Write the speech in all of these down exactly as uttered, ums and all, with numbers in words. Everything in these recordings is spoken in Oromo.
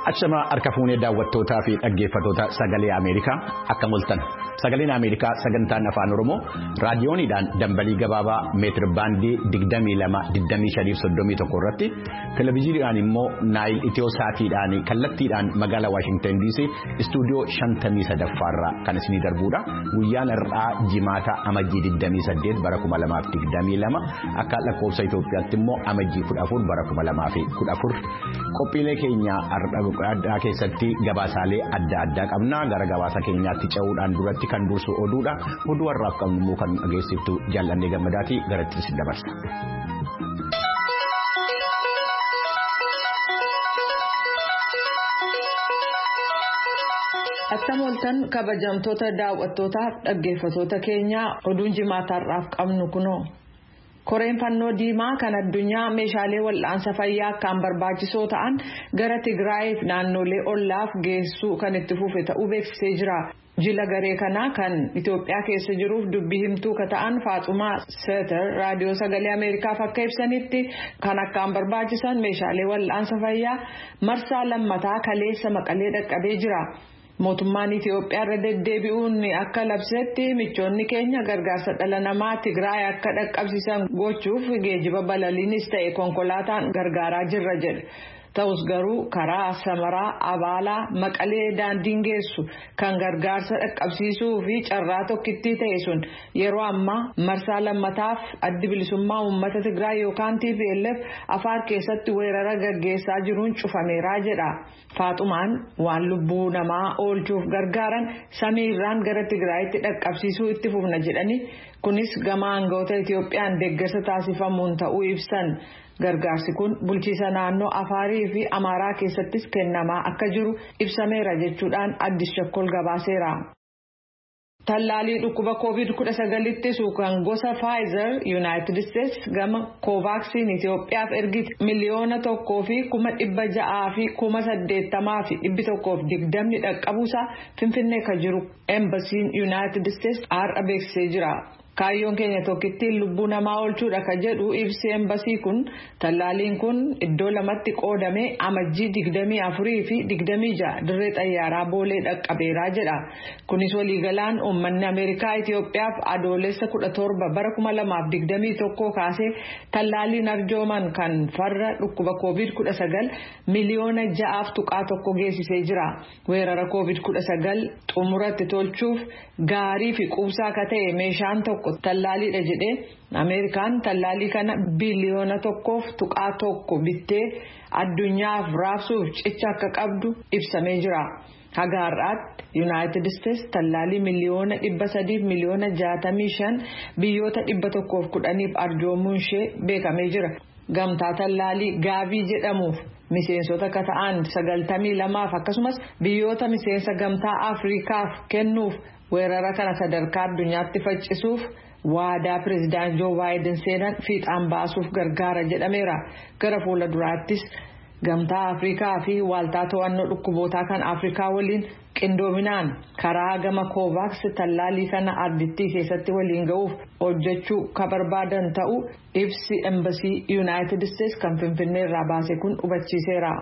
Achama harka fuunee daawwattootaa fi dhaggeeffattoota sagalee Ameerikaa akka mul'atan sagaleen Ameerikaa sagantaan afaan Oromoo raadiyooniidhaan dambalii gabaabaa meetir baandii digdamii lama digdamii shanii soddomii tokko irratti televezyiiniidhaan immoo naayil itiyoo saatiidhaan kallattiidhaan magaalaa Waashingtan D C istuudiyoo shantamii sadaffaarraa kan isinii darbuudha. Guyyaan har'aa jimaata amajjii digdamii saddeet bara kuma lamaaf digdamii lama akka lakkoofsa Itoophiyaatti immoo amajjii kudha afur bara kuma lamaaf kudha afur qophiilee keenya addaa keessatti gabaasaalee adda addaa qabna. Gara gabaasa keenyaatti ce'uudhaan duratti kan dursu oduudha. Oduu har'aaf qabnu immoo kan dhageessiftu Jaallannee Gammadaati garattis dabarsa. Akka mul'atan kabajamtoota daawwattoota dhaggeeffattoota keenya oduun jimaata har'aaf qabnu kunoo. Koreen fannoo diimaa kan addunyaa meeshaalee wal'aansa fayyaa akkaan barbaachisoo ta'an gara Tigraay fi naannolee ollaaf geessuu kan itti fufe ta'uu beeksisee jira. Jila garee kanaa kan Itoophiyaa keessa jiruuf dubbii himtuu ka ta'an Faaxumaa Seeter raadiyoo sagalee Ameerikaaf akka ibsanitti kan akkaan barbaachisan meeshaalee wal'aansa fayyaa marsaa lammataa kaleessa Maqalee dhaqqabee jira. Mootummaan Itoophiyaa irra deddeebi'uun akka labsetti michoonni keenya gargaarsa dhala namaa Tigraay akka dhaqqabsiisan gochuuf geejjiba balaliinis ta'e konkolaataan gargaaraa jirra jedhe. Ta'us garuu karaa Samaraa Abaalaa Maqalee daandiin geessu kan gargaarsa dhaqqabsiisuu fi carraa tokkittii ta'e sun yeroo ammaa marsaa lammataaf addi bilisummaa uummata Tigraay yookaan T P L F Afaar keessatti weerara gaggeessaa jiruun cufameeraa jedha. Faaxumaan waan lubbuu namaa oolchuuf gargaaran samiirraan gara Tigraayitti dhaqqabsiisuu itti fufna jedhani kunis gama aangawoota Itoophiyaan deeggarsa taasifamuun ta'uu ibsan. Gargaarsi kun bulchiisa naannoo Afaarii fi Amaaraa keessattis kennamaa akka jiru ibsameera jechuudhaan Addis Shakkol gabaaseera. Tallaalii dhukkuba koovid kudha sagal ittisu kan gosa Pfizer United States gama Covaxin Itoophiyaaf ergiti miliyoona tokkoo fi kuma dhibba ja'aa fi kuma saddeettamaa fi dhibbi tokkoof digdamni dhaqqabuusaa Finfinnee kan jiru Embassiin United States har'a beeksisee jira. Kaayyoon keenya tokkittiin lubbuu namaa oolchuudha kan jedhu ibsi embasii kun tallaaliin kun iddoo lamatti qoodamee amajjii digdamii afurii fi digdamii ja'a dirree xayyaaraa boolee dhaqqabeeraa jedha. Kunis waliigalaan uummanni Ameerikaa Itoophiyaaf adoolessa kudha torba bara kuma lamaaf digdamii tokkoo kaasee tallaaliin arjooman kan farra dhukkuba koovid kudha sagal miliyoona ja'aaf tuqaa tokko geessisee jira. Weerara koovid kudha sagal xumuratti tolchuuf gaarii fi quubsaa ka ta'e meeshaan tokko tallaaliidha jedhee Ameerikaan tallaalii kana biliyoona tokkoof tuqaa tokko bittee addunyaaf raabsuuf cicha akka qabdu ibsamee jira. Haga har'aatti United States tallaalii miliyoona dhibba sadiif miliyoona jaatamii shan biyyoota dhibba tokkoof kudhaniif arjoomuun ishee beekamee jira. Gamtaa tallaalii gaavii jedhamuuf miseensota akka ta'an sagaltamii lamaaf akkasumas biyyoota miseensa gamtaa Afriikaaf kennuuf weerara kana sadarkaa addunyaatti faccisuuf waadaa pireezidaant Joo Baayiden seenan fiixaan baasuuf gargaara jedhameera. Gara fuula duraattis gamtaa Afriikaa fi waaltaa to'annoo dhukkubootaa kan Afriikaa waliin qindoominaan karaa gama Covax tallaalii kana ardittii keessatti waliin ga'uuf hojjechuu ka barbaadan ta'uu ibsi Embassii United States kan Finfinnee irraa baase kun hubachiiseera.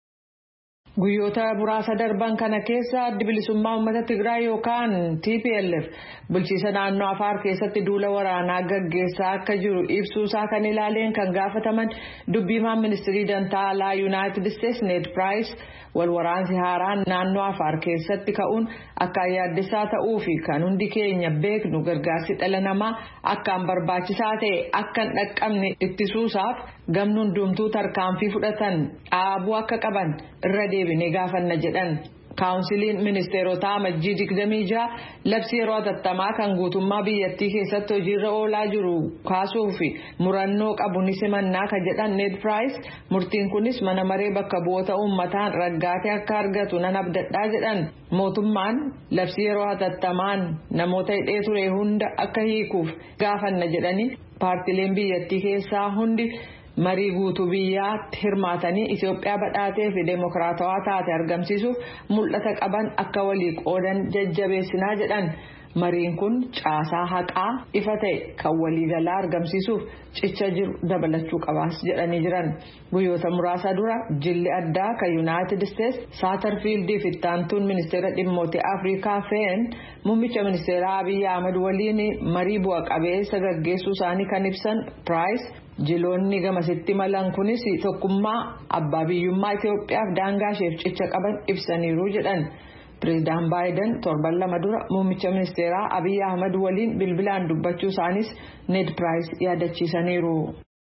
Guyyoota muraasa darban kana keessa addi bilisummaa uummata Tigraay yookaan T P L F bulchiisa naannoo Afaar keessatti duula waraanaa gaggeessaa akka jiru ibsuusaa kan ilaaleen kan gaafataman dubbiimaan ministirii dantaa alaa United States Ned Price wal waraansi haaraan naannoo Afaar keessatti ka'uun akka yaaddessaa ta'uu fi kan hundi keenya beeknu gargaarsi dhala namaa akkaan barbaachisaa ta'e akka hin dhaqqabne ittisuusaaf gamni hundumtuu tarkaanfii fudhatan dhaabuu akka qaban irra deebinee gaafanna jedhan. Kaawunsiliin ministeerotaa amajjii digdamii ja'a labsii yeroo hatattamaa kan guutummaa biyyattii keessatti hojiirra oolaa jiru kaasuu fi murannoo qabu ni simannaa kan jedhan Ned Price murtiin kunis mana maree bakka bu'oota uummataan raggaatee akka argatu nan abdadhaa jedhan. Mootummaan labsii yeroo hatattamaan namoota hidhee ture hunda akka hiikuuf gaafanna jedhanii paartileen biyyattii keessaa hundi marii guutuu biyyaatti hirmaatanii Itoophiyaa badhaatee fi deemokiraatawaa taate argamsiisuuf mul'ata qaban akka walii qoodan jajjabeessinaa jedhan. mariin kun caasaa haqaa ifa ta'e kan waliigalaa argamsiisuuf cicha jiru dabalachuu qabaas jedhanii jiran. Guyyoota muraasa dura jilli addaa kan United States Satterfield fi ittaantuun ministeera dhimmoota Afrikaa Feen muummicha ministeeraa Abiy Ahmed waliin marii bu'a qabeessa gaggeessuu isaanii kan ibsan Price jiloonni gamasitti malan kunis tokkummaa abbaa biyyummaa Itoophiyaaf daangaa isheef cicha qaban ibsaniiru jedhan. Pireezidaan Baayiden torban lama dura muummicha ministeeraa Abiy Ahmed waliin bilbilaan dubbachuu isaanis Ned Price yaadachiisaniiru.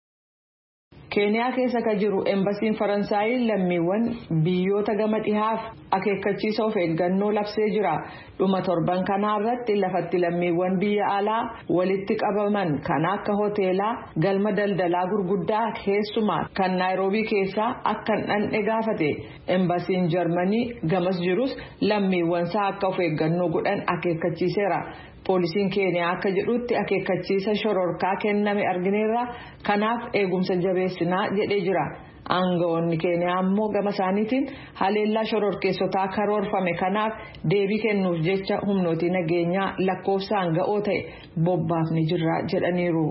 Keeniyaa keessa kan jiru embasiin Faransaay lammiiwwan biyyoota gama dhihaaf akeekkachiisa of eeggannoo labsee jira. Dhuma torban kanaa irratti lafatti lammiiwwan biyya alaa walitti qabaman kan akka hoteelaa galma daldalaa gurguddaa keessumaa kan Naayiroobii keessaa akka dhandhe gaafate. Embasiin Jarmanii gamas jirus lammiiwwan isaa akka of eeggannoo godhan akeekkachiiseera. Poolisiin Keeniyaa akka jedhutti akeekkachiisa shororkaa kenname argineerra kanaaf eegumsa jabeessinaa jedhee jira. Aangawoonni Keeniyaa ammoo gama isaaniitiin haleellaa shororkeessotaa karoorfame kanaaf deebii kennuuf jecha humnooti nageenyaa lakkoofsaan ga'oo ta'e bobbaafne jirra jedhaniiru.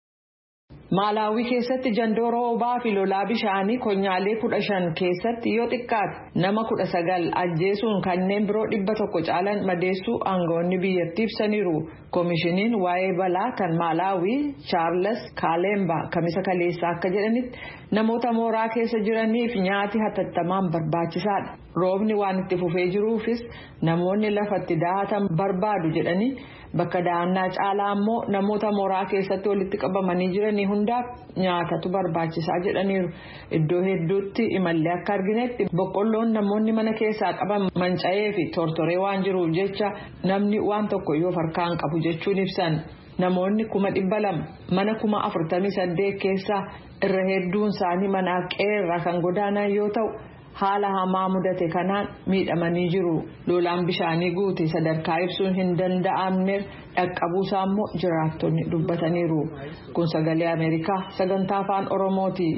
Maalaawii keessatti jandoora obaa fi lolaa bishaanii konyaalee kudha shan keessatti yoo xiqqaate nama kudha sagal ajjeesuun kanneen biroo dhibba tokko caalan madeessuu aangawoonni biyyattii ibsaniiru. Koomishiniin waa'ee balaa kan Maalaawii Charles Kalemba kamisa kaleessaa akka jedhanitti namoota mooraa keessa jiraniif nyaati hatattamaan barbaachisaadha. Roobni waan itti fufee jiruufis namoonni lafatti daahatan barbaadu jedhanii bakka dahannaa caalaa ammoo namoota mooraa keessatti walitti qabamanii jiranii hundaaf nyaatatu barbaachisaa jedhaniiru. Iddoo hedduutti imallee akka arginetti boqqolloon namoonni mana keessaa qaban manca'ee fi tortoree waan jiruuf jecha namni waan tokko yoo harkaan qabu jechuun ibsan. Namoonni kuma dhibba lama mana kuma afurtamii saddeet keessaa irra hedduun isaanii mana qeerraa kan godaanan yoo ta'u haala hamaa mudate kanaan miidhamanii jiru. Lolaan bishaanii guute sadarkaa ibsuun hin danda'amne dhaqqabuusaa immoo jiraattonni dubbataniiru. Kun sagalee Ameerikaa sagantaa afaan Oromooti.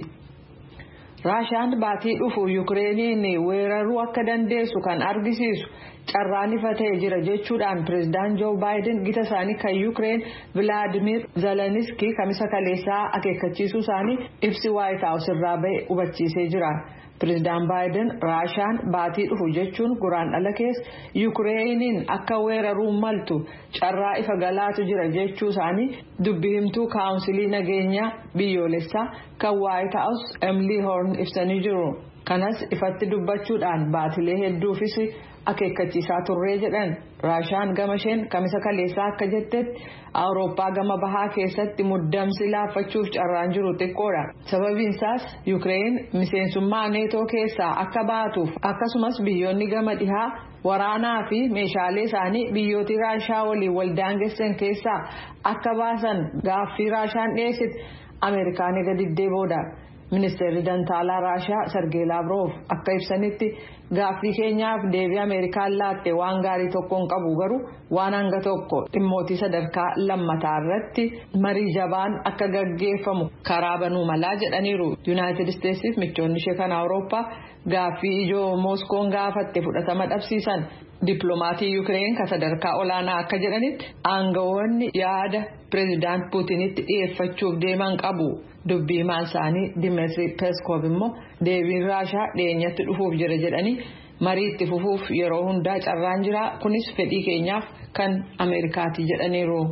Raashiyaan baatii dhufu Yukireeniin weeraruu akka dandeessu kan argisiisu carraan ifa ta'e jira jechuudhaan pireezidaan Joo Baayiden gita isaanii kan Yukireen Vilaadimir Zeleniskii kamisa kaleessaa akeekkachiisuu isaanii ibsi Waayit Haawus irraa ba'e hubachiisee jira. Pireezidaan Baayiden Raashiyaan baatii dhufu jechuun guraandhala keessa Yukireeniin akka weeraruu maltu carraa ifa galaatu jira jechuu isaanii dubbii himtuu kaawunsilii nageenyaa biyyoolessaa kan Waayit Haawus Emily Horn ibsanii jiru. Kanas ifatti dubbachuudhaan baatilee hedduufis akeekkachiisaa turree jedhan. Raashiyaan gama isheen kamisa kaleessaa akka jettetti Awurooppaa gama bahaa keessatti muddamsi laaffachuuf carraan jiru xiqqoodha. Sababiin isaas Yukireen miseensummaa neetoo keessaa akka baatuuf akkasumas biyyoonni gama dhihaa waraanaa fi meeshaalee isaanii biyyooti Raashiyaa waliin waldaangessan keessaa akka baasan gaaffii Raashiyaan dhiyeessite Ameerikaan ega diddee booda. Ministeerri Dantaalaa Raashiyaa Sergey Lavrov akka ibsanitti gaaffii keenyaaf deebii Ameerikaan laatte waan gaarii tokkoon qabu garuu waan hanga tokko dhimmootii sadarkaa lammataa irratti marii jabaan akka gaggeeffamu karaa banuu malaa jedhaniiru. Yuunaayitid Isteetsiif michoonni ishee kan Awurooppaa gaaffii ijoo Mooskoon gaafatte fudhatama dhabsiisan. Dippiloomatii Yukireen kan sadarkaa olaanaa akka jedhanitti aangawoonni yaada pireezidaant Puutinitti dhiyeeffachuuf deeman qabu. Dubbii himaan isaanii Dimitri Peskov immoo deebiin Raashiyaa dhiyeenyatti dhufuuf jira jedhanii marii itti fufuuf yeroo hundaa carraan jira kunis fedhii keenyaaf kan Ameerikaati jedhaniiru.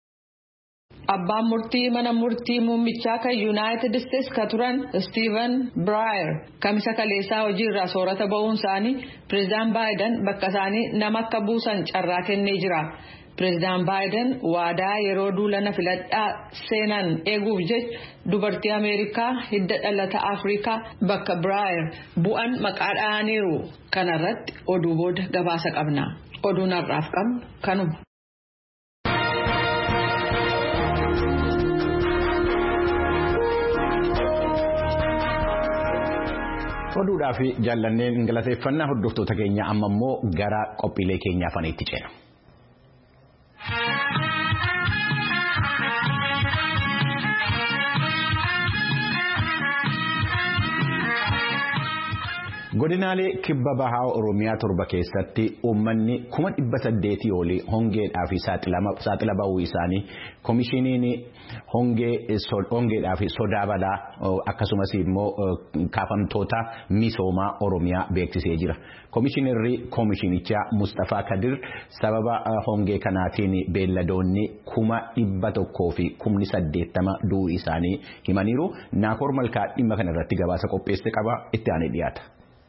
Abbaan murtii mana murtii muummichaa kan Yuunaayitid Isteets ka turan Steven Breyer kamisa kaleessaa hojiirraa soorata ba'uun isaanii pireezidaan Baayiden bakka isaanii nama akka buusan carraa kennee jira. Pireezidaan Baayiden waadaa yeroo duulana filadhaa seenan eeguuf jecha dubartii Ameerikaa hidda dhalata Afrikaa bakka Breyer bu'an maqaa dhahaniiru. Kanarratti oduu booda gabaasa qabna. Oduun har'aaf qabnu kanuma. Oduudhaa fi jaallanneen galateeffannaa hordoftoota keenya amma immoo gara qophiilee keenyaa faniitti ceena. Godinaalee kibba bahaa Oromiyaa torba keessatti uummanni kuma dhibba saddeetii olii hongeedhaa fi saaxila bahuu isaanii koomishiniin hongeedhaa fi sodaa balaa akkasumas immoo kaafamtoota misoomaa Oromiyaa beeksisee jira. Koomishinarri koomishinichaa Mustafaa Kadir sababa hongee kanaatiin beelladoonni kuma dhibba tokkoo fi kumni saddeettama du'uu isaanii himaniiru. Naakoor Malkaa dhimma kana irratti gabaasa qopheesse qaba itti aanee dhiyaata.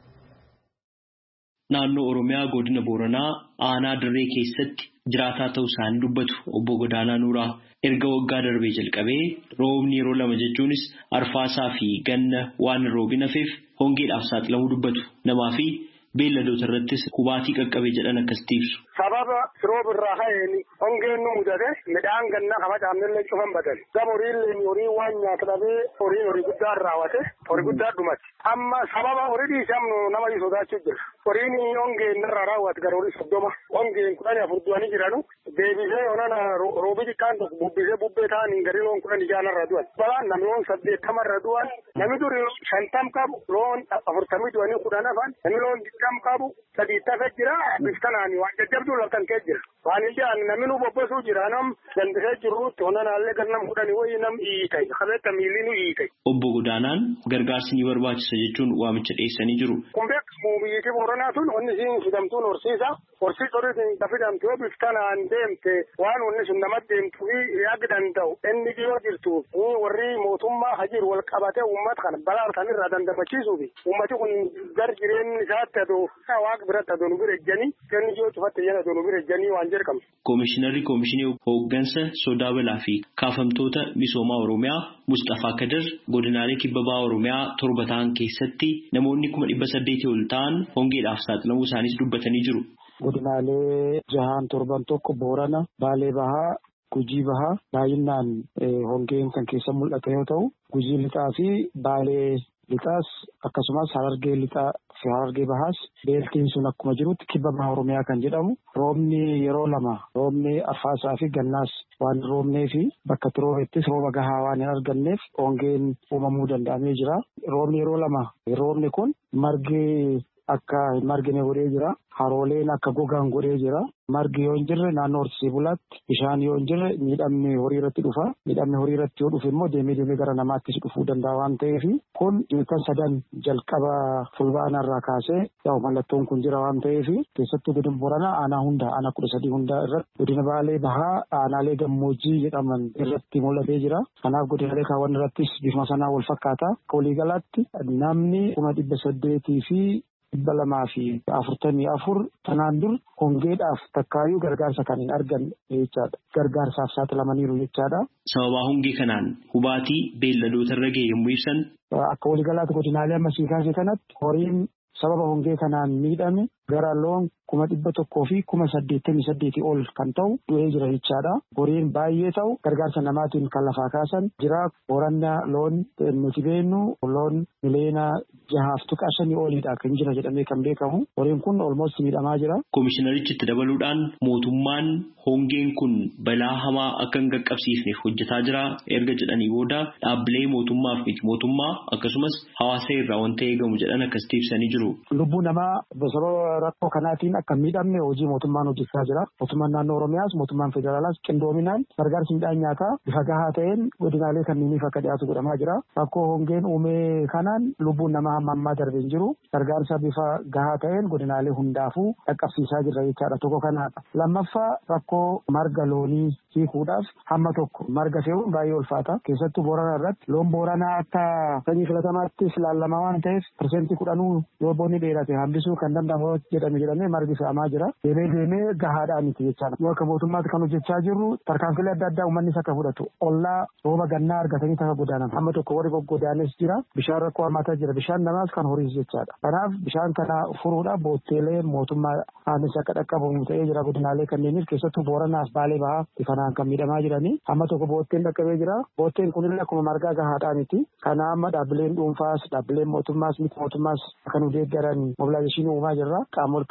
Naannoo Oromiyaa godina Booranaa aanaa Dirree keessatti jiraataa ta'uu isaanii dubbatu obbo Godaanaa Nuuraa. Erga waggaa darbee jalqabee roobni yeroo lama jechuunis arfaasaa fi ganna waan roobin hafeef hongeedhaaf saaxilamuu dubbatu. Namaa fi beelladoota irrattis hubaatii qaqqabee jedhan akkasitti ibsu. Sababa rooba irraa ka'een hongeen nu mudate midhaan ganna hama dhaabnellee cufan badan. Gama horiillee horii waan nyaata dhabee horiin horii guddaa raawwate horii guddaa dhumate. Amma sababa horii dhiisamnu nama sodaachuu jira. Horiin hongeen irraa raawwate gara horii soddoma. Hongeen kudhanii afur du'anii jiranu deebisee onana roobi xiqqaan tokko bubbisee bubbee ta'anii gadi loon kudhanii jaan irra du'an. Balaan namni loon saddeettama irra du'an namni duri shantam qabu loon afurtamii du'anii kudhan hafan namni loon digdam qabu sadii tafe jira biftanaan waan jajjabduu laftan kee jira. Waan ijaan namni nu bobbasuu jira nam dandisee jirruutti onanaallee gannam kudhanii wayii nam iitay qabeetta miilii nu iitay. Obbo Godaanaan gargaarsi ni barbaachisa jechuun waamicha dhiyeessanii jiru. Kun beekamu biyyattii Booranaa tun onni siin fidamtuun horsiisa. Horsiisa horiitiin dafidamtu yoo biftanaan deemte waan onni sun namatti deemtu fi yaagi danda'u inni dhiyoo jirtu warri mootummaa hajir wal qabatee uummata kana balaa kan irraa dandamachiisuufi uummati kun gar jireenyi isaatti adoo waaqa biratti adoo nu bira ejjanii kenni dhiyoo cufatte jan adoo nu bira ejjanii waan jedhamu. Koomishinarri koomishinii hooggansa sodaa balaa fi kaafamtoota misoomaa Oromiyaa Mustafaa Kadir godinaalee kibba bahaa Oromiyaa torba ta'an keessatti namoonni kuma dhibba saddeetii ol ta'an hongeedhaaf saaxilamuu isaaniis dubbatanii jiru. Godinaalee jahaan torban tokko Boorana, Baalee Bahaa, Gujii Bahaa baay'inaan hongeen kan keessa mul'ata yoo ta'u, Gujii Lixaa fi Baalee Lixaas akkasumas Harargee Lixaa fi Harargee Bahaas beeltiin sun akkuma jirutti kibba bahaa Oromiyaa kan jedhamu roobni yeroo lama roobni arfaasaa fi gannaas waan roobnee fi bakka turoorettis rooba gahaa waan hin arganneef hongeen uumamuu danda'amee jira. Roobni yeroo lama roobni kun margi akka hin margine godhee jira. Harooleen akka gogaan godhee jira. Margi yoo hin jirre naannoo horsiisee bulaatti bishaan yoo hin jirre miidhamni horii irratti dhufa. Miidhamni horii irratti yoo dhufe immoo deemee deemee gara namaattis dhufuu danda'a waan ta'eef kun ilkaan sadan jalqaba fulbaana irraa kaasee yaa'u mallattoon kun jira waan ta'eef keessattuu godina Booranaa aanaa hunda aanaa kudha sadii hundaa irratti godina Baalee Bahaa aanaalee gammoojjii jedhaman irratti mul'atee jira. Kanaaf godinaalee kaawwan irrattis bifuma sanaa wal fakkaata. Waliigalaatti namni kuma dhibba saddeetii fi dhibba lamaa fi afurtamii afur tanaan dur hongeedhaaf takkaayyuu gargaarsa kan hin argan jechaadha. Gargaarsaaf saaxilamaniiru jechaadha. Sababa hongee kanaan hubaatii beelladoota irra ga'e yommuu ibsan. Akka waliigalaatti godinaalee amma sii kaase kanatti horiin sababa hongee kanaan miidhame gara loon kuma dhibba tokkoo fi kuma saddeettamii saddeetii ol kan ta'u du'ee jira jechaadha. Horiin baay'ee ta'u gargaarsa namaatiin kan lafaa kaasan jira. Boorana loon nuti beennu loon miliyoona jahaaf tuqaa shanii oliidha kan jira jedhamee kan beekamu. Horiin kun olmoos miidhamaa jira. Koomishinarichi itti dabaluudhaan mootummaan hongeen kun balaa hamaa akka hin qaqqabsiifneef hojjetaa jira erga jedhanii booda dhaabbilee mootummaaf miti mootummaa akkasumas hawaasa irraa wanta eegamu jedhan akkasitti ibsanii jiru. Lubbuu namaa sababa rakkoo kanaatiin akka miidhamne hojii mootummaan hojjechaa jira. Mootummaan naannoo Oromiyaas mootummaan federaalaas qindoominaan gargaarsi midhaan nyaataa bifa gahaa ta'een godinaalee kanneeniif akka dhiyaatu godhamaa jira. Rakkoo hongeen uumee kanaan lubbuun namaa hamma ammaa darbee hin jiru. Gargaarsa bifa gahaa ta'een godinaalee hundaafuu dhaqqabsiisaa jirra jechaadha. Tokko kanaadha. Lammaffaa rakkoo marga loonii hiikuudhaaf hamma tokko marga fe'uun baay'ee ulfaata. Keessattuu Booranaa irratti loon Booranaa akka sanyii filatamaattis ilaalamaa waan ta'eef pirsentii kudhanuu yoo boonni dheerate hambisuu kan danda'amu jedhame jedhamee margi fe'amaa jira. Deemee deemee gahaadhaan miti jechaadha. Yoo akka mootummaatti kan hojjechaa jirru tarkaanfilee adda addaa uummannis akka fudhatu ollaa rooba gannaa argatanii taka godaanan hamma tokko warri goggodaanes jira. Bishaan rakkoo hammaataa jira. Bishaan namaas kan horiis jechaadha. Kanaaf bishaan kana furuudhaaf bootteelee mootummaa aanis akka dhaqqabamu ta'ee jira godinaalee kanneeniif keessattuu Booranaaf Baalee Bahaa kanaan kan miidhamaa jiranii hamma tokko bootteen dhaqqabee jira. Bootteen kunillee akkuma margaa gahaadhaa miti. Kana amma dhaabbileen dhuunfaas dhaabbileen mootummaas miti mootummaas kan deeggaran mobilaayizeeshinii uumaa jirra. Qaamolee kan biyya keessa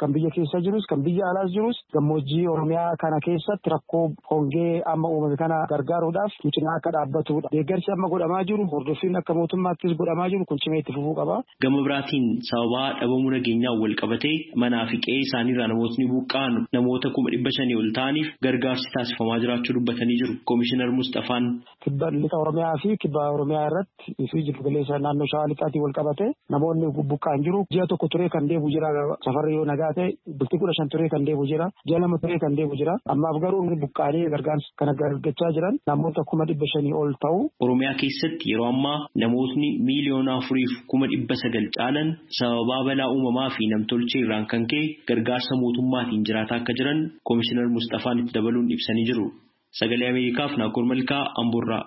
keessa jirus kan biyya alaas jirus gammoojjii Oromiyaa kana keessatti rakkoo hongee amma uumame kana gargaaruudhaaf cinaa akka dhaabbatudha. Deeggarsi amma godhamaa jiru hordoffiin akka mootummaattis godhamaa jiru kun cimee itti fufuu qaba. Gama biraatiin sababa dhabamuu nageenyaa wal qabatee manaa fi qe'ee isaaniirraa namootni buqqa'an namoota kuma dhibba shanii ol ta'aniif gargaarsi taasifamaa jiraachuu dubbatanii jiru. Koomishinar Mustafaan. Kibba lixa Oromiyaa fi kibba Oromiyaa irratti fi jiddu galeessa naannoo Shawaa lixaatiin wal qabatee namoonni buqqa'an jiru. Ji'a tokko turee kan deebi'u jira safarri yoo nagaa ta'e bultii kudha shan turee kan deebi'u jira. Ji'a lama turee kan deebi'u jira. Ammaaf garuu buqqa'anii gargaarsa kana gargaachaa jiran namoota kuma dhibba shanii ol ta'u. Oromiyaa keessatti yeroo ammaa namootni miiliyoona afuriif kuma dhibba sagal caalan sababa balaa uumamaa fi namtolchee irraan kan ka'e gargaarsa mootummaatiin jiraataa akka jiran Koomishinar Mustafaan itti dabaluun ibsanii jiru. Sagalee Ameerikaaf Naakoor Malkaa Amboorraa.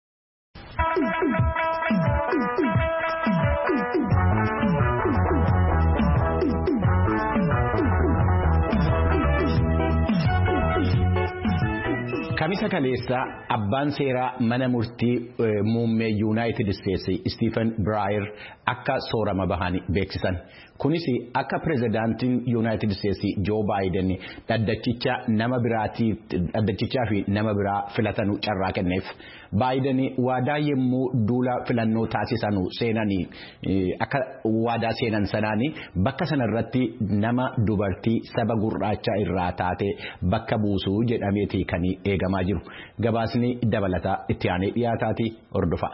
Kamisa kaleessa abbaan seeraa mana murtii muummee Yuunaayitid Isteetsi Stephen Breyer akka soorama bahan beeksisan. Kunis akka pirezidaantiin Yuunaayitid Isteetsi Joo Baayiden dhaddachicha nama biraatiif dhaddachichaa fi nama biraa filatanu carraa kenneef. Baayiden waadaa yemmuu duula filannoo taasisanu seenanii akka waadaa seenan sanaanii bakka sanarratti nama dubartii saba gurraachaa irraa taate bakka buusuu jedhameeti kan eegamaa jiru. Gabaasni dabalataa itti aanee dhiyaataati hordofa.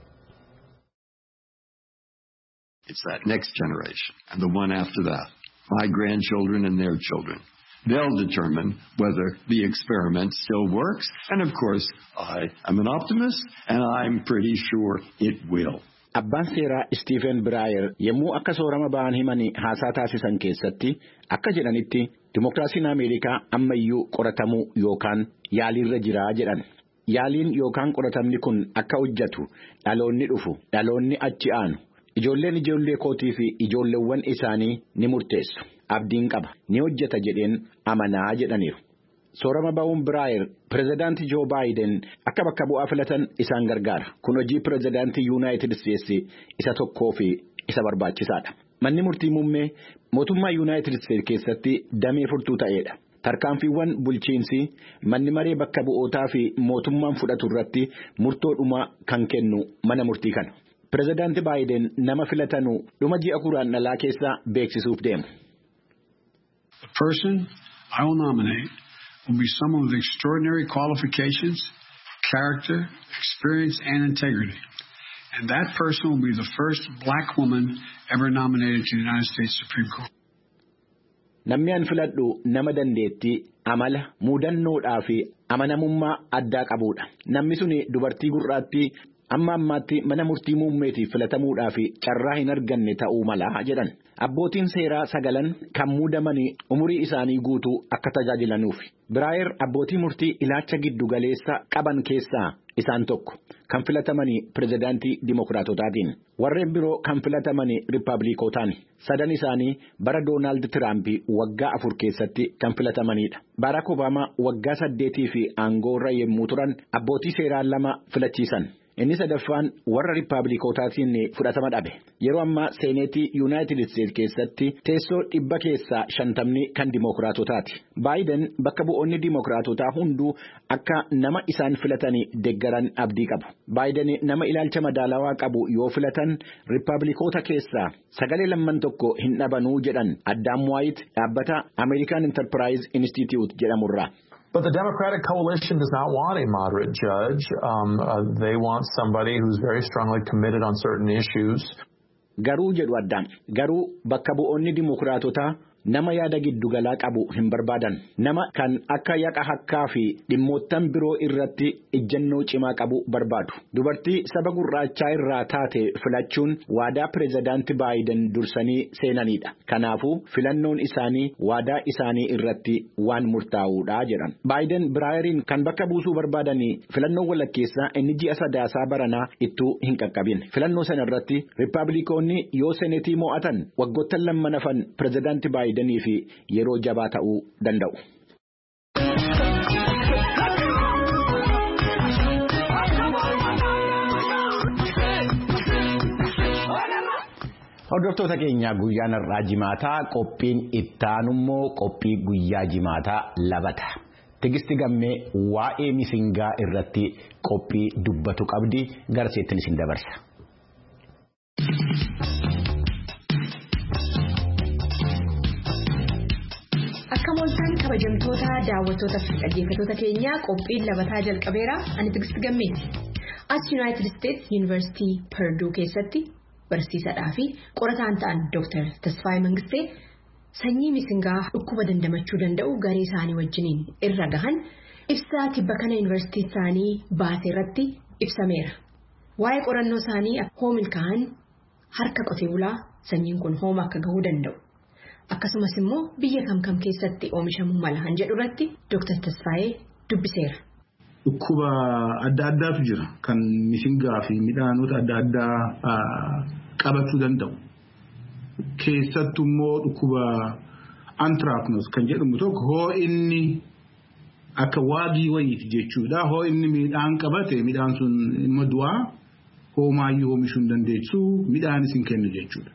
It's that next generation and the one after that, my grandchildren and their children. They'll determine whether the experiment still works. And of course, I am an optimist and I'm pretty sure it will. Abbaan seeraa Stephen Breyer yemmuu akka soorama ba'an himanii haasaa taasisan keessatti akka jedhanitti dimokiraasiin Ameerikaa ammayyuu qoratamuu yookaan yaaliirra jira jedhan. Yaaliin yookaan qoratamni kun akka hojjetu dhaloonni dhufu dhaloonni achi aanu ijoolleen ijoollee kootii fi ijoolleewwan isaanii ni murteessu. Abdiin qaba ni hojjeta jedheen amanaa jedhaniiru. Soorama ba'uun Breyer pirezidaantii Joo Baayiden akka bakka bu'aa filatan isaan gargaara. Kun hojii pirezidaantii Yuunaayitid Isteetsi isa tokkoo fi isa barbaachisaadha. Manni murtii muummee mootummaa Yuunaayitid Isteetsi keessatti damee furtuu ta'edha. Tarkaanfiiwwan bulchiinsi manni maree bakka bu'ootaa fi mootummaan fudhatu irratti murtoodhuma kan kennu mana murtii kana. Pirezidaantii Baayiden nama filatanu dhuma ji'a guraandhalaa keessa beeksisuuf deemu. The person I will nominate will be someone with extraordinary qualifications, character, experience, and integrity. And that person will be the first black woman ever nominated to the United States Supreme Court. Namni an filadhu nama dandeettii, amala, muudannoodhaa fi amanamummaa addaa qabudha. Namni suni dubartii gurraattii amma ammaatti mana murtii muummeetiif filatamuudhaa fi carraa hin arganne ta'uu mala jedhan. Abbootiin seeraa sagalan kan muudamanii umurii isaanii guutuu akka tajaajilanuuf. Breyer abbootii murtii ilaalcha giddu galeessa qaban keessaa isaan tokko kan filatamanii pirezidaantii dimokiraatotaatiin. Warreen biroo kan filatamanii riippaabilikootaan. Sadan isaanii bara Doonaald Tiraamp waggaa afur keessatti kan filatamanidha. Baraak Obaamaa waggaa saddeetii fi aangoorra yemmuu turan abbootii seeraa lama filachiisan. Inni sadaffaan warra riippaabilikootaatiin fudhatama dhabe. Yeroo ammaa seeneetii Yuunaayitid Isteetsi keessatti teessoo dhibba keessaa shantamni kan dimokiraatotaati. Baayiden bakka bu'oonni dimokiraatotaa hunduu akka nama isaan filatanii deeggaran abdii qabu. Baayiden nama ilaalcha madaalawaa qabu yoo filatan riippaabilikoota keessaa sagalee lamman tokko hin dhabanuu jedhan Addaam Waayit dhaabbata American Enterprise Institute jedhamurraa. But the Democratic coalition does not want a moderate judge. Um, uh, they want somebody who's very strongly committed on certain issues. Garuu jedhu Addaam. Garuu bakka bu'oonni dimokiraatotaa nama yaada giddugalaa qabu hin barbaadan. Nama kan akka yaqa hakkaa fi dhimmoottan biroo irratti ejjennoo cimaa qabu barbaadu. Dubartii saba gurraachaa irraa taate filachuun waadaa pirezidaantii Baayiden dursanii seenanidha. Kanaafuu filannoon isaanii waadaa isaanii irratti waan murtaa'uudha jedhan. Baayiden Breyerin kan bakka buusuu barbaadanii filannoo walakkeessaa inni ji'a sadaasaa baranaa ittuu hin qaqqabin. Filannoo sana irratti riippaabilikoonni yoo senetii mo'atan waggoottan lamman hafan pirezidaantii Baayiden fi yeroo jabaa ta'uu danda'u. Hordoftoota keenya guyyaan har'aa jimaataa qophiin ittaanummoo qophii guyyaa jimaataa labata. Tigisti gammee waa'ee misingaa irratti qophii dubbatu qabdi garseettiin isin dabarsa. Akka mooltaan kabajamtoota daawwattoota fi dhaggeeffattoota keenyaa qophiin labataa jalqabeera. Ani Tigisti Gammeeti. As United States University Purdue keessatti barsiisaadhaa fi qorataan ta'an Doctor Tasfaayee Mangistee sanyii misingaa dhukkuba dandamachuu danda'u garee isaanii wajjiniin irra gahan ibsaa tibba kana yuunivarsiitii isaanii baasee irratti ibsameera. Waa'ee qorannoo isaanii hoomin kahan harka qotee bulaa sanyiin kun hooma akka gahuu danda'u. Akkasumas immoo biyya kam kam keessatti oomishamuu mala han jedhu irratti Doctor Tasfaayee dubbiseera. Dhukkuba adda addaatu jira kan misingaa fi midhaanota adda addaa qabachuu danda'u. Keessattuu immoo dhukkuba antiraaknoos kan jedhamu tokko hoo inni akka waagii wayiiti jechuudha. Hoo inni midhaan qabate midhaan sun immoo du'aa hoomaayyuu oomishuu hin dandeessu midhaanis hin kennu jechuudha.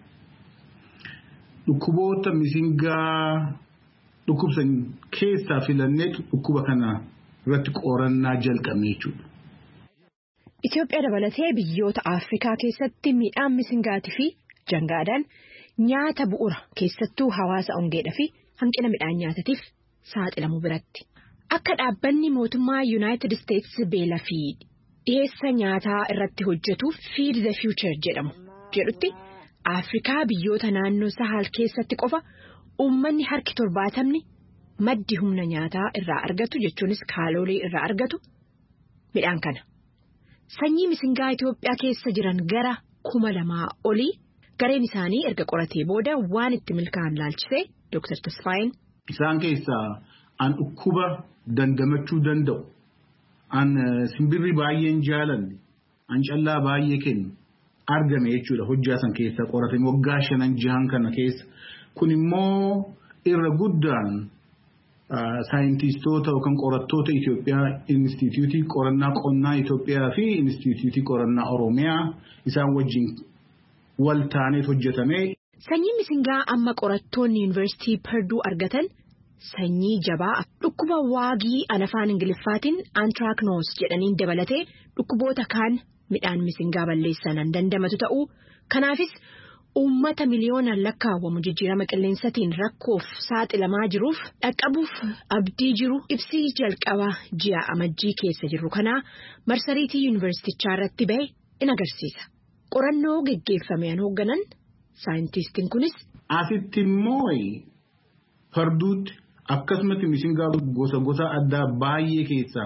Dhukkuboota misingaa dhukkubsan keessaa filannee dhukkuba kana irratti qorannaa jalqabne jechuudha. Itoophiyaa dabalatee biyyoota Afrikaa keessatti midhaan misingaatii fi jangaadhaan nyaata bu'uura keessattuu hawaasa ongeedhaa fi hanqina midhaan nyaatatiif saaxilamu biratti. Akka dhaabbanni mootummaa United States beela fi dhiyeessa nyaataa irratti hojjetu Feed the Future jedhamu jedhutti Afrikaa biyyoota naannoo Sahal keessatti qofa uummanni harki torbaatamni maddi humna nyaataa irraa argatu jechuunis kaalorii irraa argatu midhaan kana. Sanyii misingaa Itoophiyaa keessa jiran gara kuma lamaa olii gareen isaanii erga qoratee booda waan itti milkaa'an laalchisee Doctor Tasfaayeen. Isaan keessaa an dhukkuba dandamachuu danda'u, an simbirri baay'een jaalanne, an callaa baay'ee kennu argame jechuudha hojjaa san keessa qoratame waggaa shanan jahan kana keessa. Kun immoo irra guddaan saayintistoota yookaan qorattoota Itoophiyaa Inistituutii Qorannaa Qonnaa Itoophiyaa fi Inistituutii Qorannaa Oromiyaa isaan wajjin wal taanee hojjetame. Sanyii misingaa amma qorattoonni Yuunivarsiitii Purdue argatan sanyii jabaa dhukkuba waagii afaan Ingiliffaatiin antiraaknoos jedhaniin dabalatee dhukkuboota kaan midhaan misingaa balleessan dandamatu ta'uu kanaafis uummata miliyoonaan lakkaawwamu jijjiirama qilleensatiin rakkoof saaxilamaa jiruuf dhaqqabuuf abdii jiru ibsii jalqaba ji'a amajjii keessa jiru kanaa marsariitii yuunivarsiitichaa irratti bahe in agarsiisa. Qorannoo geggeeffameen hoogganan saayintistiin kunis asitti immoo Parduutti akkasumatti misingaa gosa gosa addaa baay'ee keessa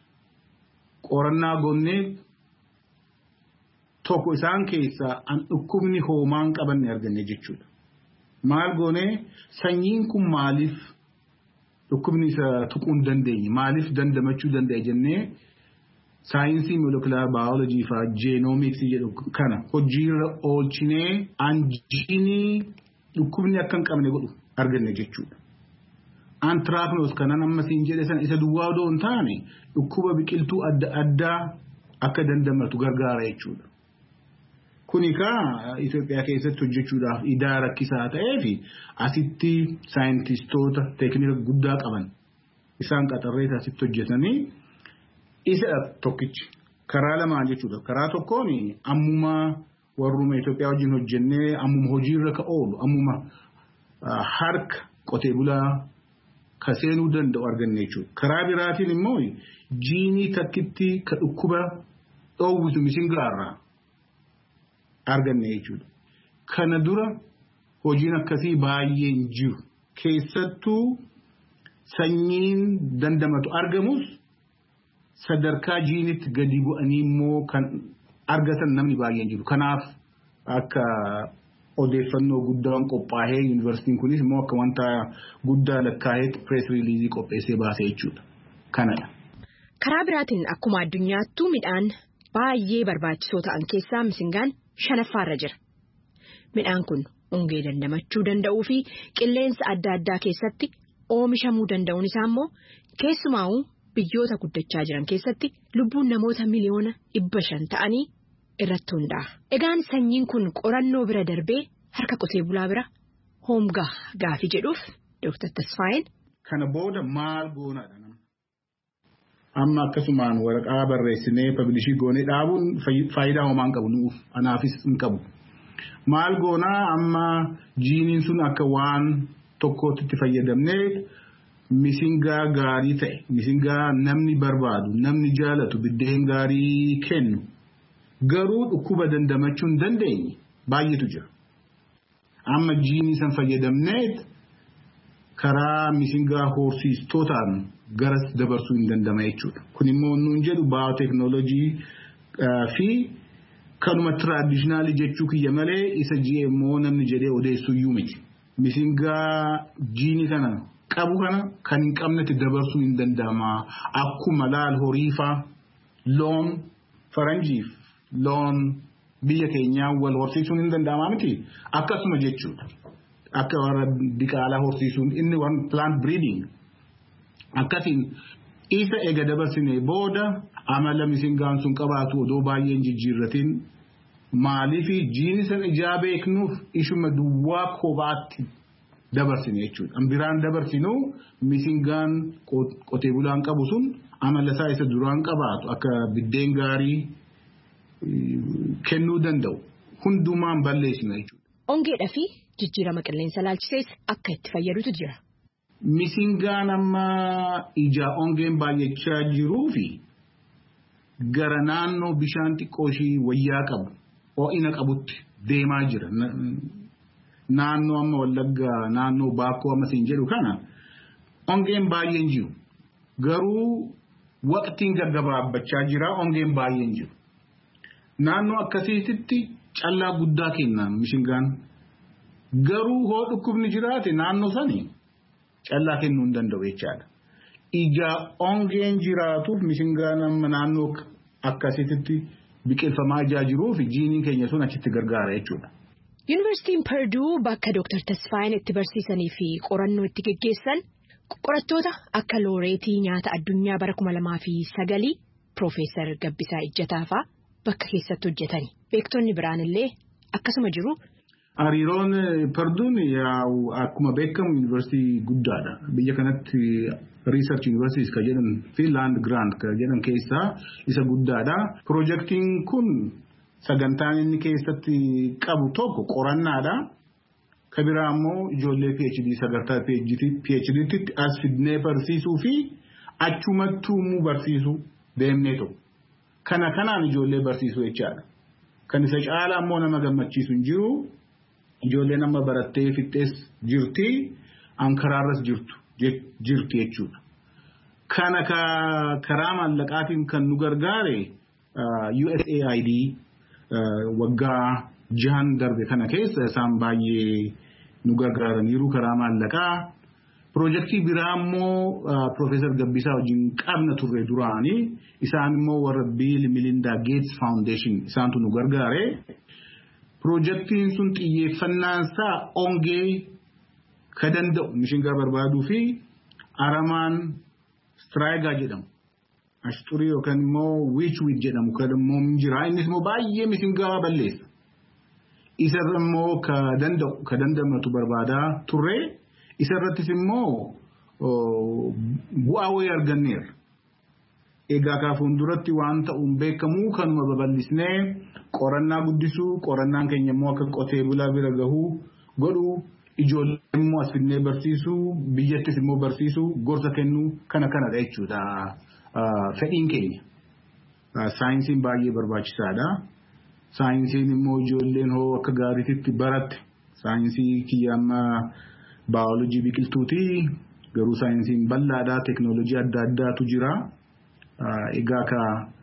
qorannaa goonee tokko isaan keessa an dhukkubni hoomaan qabanne arganne jechuudha. Maal goonee sanyiin kun maaliif dhukkubni isa tuquu hin dandeenye maaliif dandamachuu danda'a jennee saayinsii molecular biology fa genomics jedhu kana hojiirra oolchinee anjiinii dhukkubni akka hin qabne godhu arganne jechuudha. Antiraaknoos kanan ammasiin jedhe san isa duwwaa odoo hin taane dhukkuba biqiltuu adda addaa akka dandamatu gargaara jechuudha. Kuni kaa Itoophiyaa keessatti hojjechuudhaaf idaa rakkisaa ta'ee fi asitti saayintistoota teeknika guddaa qaban isaan qaxarree asitti hojjetanii isa tokkichi karaa lamaan jechuudha. Karaa tokkoon ammuma warruma Itoophiyaa wajjin hojjennee ammuma hojiirra ka oolu ammuma harka qotee bulaa ka seenuu danda'u arganne jechuudha. Karaa biraatiin immoo jiinii takkitti ka dhukkuba dhoowwisu misingaarraa arganne jechuudha. Kana dura hojiin akkasii baay'een jiru. Keessattuu sanyiin dandamatu argamus sadarkaa jiinitti gadi bu'anii immoo kan argatan namni baay'een jiru. Kanaaf akka odeeffannoo guddaan qophaa'ee yuunivarsiitiin kunis immoo akka wanta guddaa lakkaa'ee press release qopheessee baasee jechuudha. Kanadha. Karaa biraatiin akkuma addunyaattuu midhaan baay'ee barbaachisoo ta'an keessaa misingaan shanaffaarra jira. Midhaan kun hongee dandamachuu danda'uu fi qilleensa adda addaa keessatti oomishamuu danda'uun isaa immoo keessumaa biyyoota guddachaa jiran keessatti lubbuun namoota miliyoona dhibba shan ta'anii irratti hundaa'a. Egaan sanyiin kun qorannoo bira darbee harka qotee bulaa bira hoomgaa gaafii jedhuuf Dooktar Tasfaayeen. Kana booda maal goonaadha nama. Amma akkasumaan waraqaa barreessinee pablishii goonee dhaabuun faayidaa homaa hin qabu nuuf anaafis hin qabu. Maal goonaa amma jiiniin sun akka waan tokkootti itti fayyadamnee misingaa gaarii ta'e misingaa namni barbaadu namni jaalatu biddeen gaarii kennu garuu dhukkuba dandamachuu hin dandeenye baay'eetu jira. Amma jiinii san fayyadamnee karaa misingaa horsiistootaan garas dabarsuu hin dandama jechuudha. Kun immoo nuun jedhu baayooteknooloojii fi kanuma tiraadishinaali jechuu kiyya malee isa G M O namni jedhee odeessuu iyyuu miti. Misingaa jiinii kana qabu kana kan hin qabnetti dabarsuu hin danda'ama. Akkuma laal horiifaa loon faranjiif loon biyya keenyaa wal horsiisuun hin danda'ama miti. Akkasuma jechuudha. Akka warra diqaalaa horsiisuun inni waan plant breeding. Akkasiin isa ega dabarsinee booda amala misingaan sun qabaatu odoo baay'een jijjiirratiin maaliifi jiini san ijaa beeknuuf ishuma duwwaa kophaatti dabarsine jechuudha. Ambiraan dabarsinu misingaan qotee bulaan qabu sun amala isaa isa duraan qabaatu akka biddeen gaarii kennuu danda'u hundumaan balleessina jechuudha. Ongeedhaa fi jijjiirama qilleensa laalchisees akka itti fayyadutu jira. Misingaan amma ija ongeen baay'achaa jiruu fi gara naannoo bishaan xiqqoo ishii wayyaa qabu ho'ina qabutti deemaa jira. Naannoo amma Wallaggaa naannoo Baakkoo amma siin jedhu kana ongeen baay'een jiru. Garuu waqtiin gaggabaabbachaa jira ongeen baay'een jiru. Naannoo akkasiitti callaa guddaa kenna misingaan. Garuu hoo dhukkubni jiraate naannoo sanii callaa kennuu hin danda'u jechaadha. Ija ongeen jiraatuuf misingaan amma naannoo akkasiitti biqilfamaa ijaa jiruuf jiiniin keenya sun achitti gargaara jechuudha. Yuunivarsiitiin Perduu bakka Dooktar Tasfaayeen itti barsiisanii fi qorannoo itti geggeessan qorattoota akka looreetii nyaata addunyaa bara kuma lamaa fi sagalii Piroofeesar Gabbisaa Ijjataafaa bakka keessatti hojjetani. Beektonni biraan illee akkasuma jiru. Hariiroon Perduun akkuma beekamu yuunivarsiitii guddaadha. Biyya kanatti Research Universities kan jedhan Finland Grant kan jedhan keessaa isa guddaadha. Piroojeektiin kun sagantaan inni keessatti qabu tokko qorannaadha. Kan biraa immoo ijoollee PhD sagantaa PhDtti as fidnee barsiisuu fi achumattuu immoo barsiisuu deemnee tokko. Kana kanaan ijoollee barsiisuu jechaadha. Kan isa caalaa immoo nama gammachiisu hin jiru. Ijoollee nama barattee fixees jirti ankaraarras jirtu jirti jechuudha. Kana karaa maallaqaatiin kan nu gargaare U S A I D waggaa jahan darbe kana keessa isaan baay'ee nu gargaaraniiru karaa maallaqaa. Piroojeektii biraa immoo Piroofeesar Gabbisaa wajjin qabna turre duraanii isaan immoo warra Bill Melinda Gates Foundation isaantu nu gargaare. Piroojeektiin sun xiyyeeffannaan isaa ongee ka danda'u mishingaa barbaaduu fi aramaan straayigaa jedhamu. Ashturii yookaan immoo wiichwiid jedhamu kan immoo jira. Innis immoo baay'ee mishingaa balleessa. Isarra immoo ka danda'u ka dandamatu barbaadaa turre. Isarrattis immoo bu'aa wayii arganneerra. Egaa kaa fuulduratti waan ta'uun beekamu kanuma babal'isnee qorannaa guddisuu qorannaan keenya immoo akka qotee bulaa bira gahuu godhuu ijoollee immoo as fidnee barsiisuu biyyattis immoo barsiisuu gorsa kennuu kana kanadha jechuudha. Fedhiin keenya saayinsiin baay'ee barbaachisaadha. Saayinsiin immoo ijoolleen hoo akka gaariitti baratte saayinsii kiyya amma baayoloojii biqiltuuti garuu saayinsiin bal'aadha teeknooloojii adda addaatu jira. Egaa ka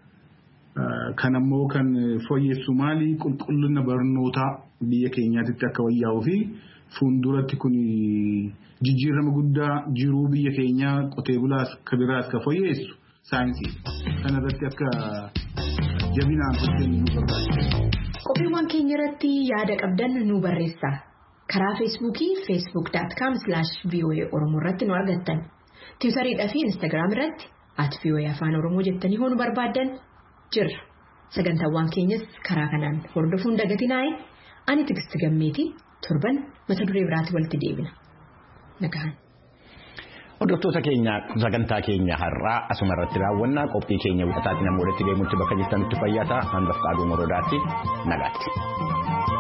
kanammoo kan fooyyessu maali qulqullina barnootaa biyya keenyaatti akka wayyaa'uu fi fuulduratti kun jijjiirama guddaa jiruu biyya keenyaa qotee bulaas ka biraas ka fooyyessu saayinsii kanarratti akka jabinaan hojjennu nu barbaachisa. Qophiiwwan keenya irratti yaada qabdan nu barreessaa. Karaa Feesbuukii facebook dot com slash V O A Oromoo irratti nu argattan. Tiwutariidhaa fi Instagram irratti at V O A Afaan Oromoo jettanii hoo nu barbaaddan jirra. Sagantaawwan keenyas karaa kanaan hordofuun dagatinaayi ani Tigisti Gammeetii torban mata duree biraatti walitti deebina. Nagahan. Hordoftoota keenya sagantaa keenya har'aa asuma irratti raawwannaa qophii keenya wixataatiin amma walitti deemuutti bakka jirtanitti fayyaa ta'aa hanbaf qaaduu moroodaatti nagaatti.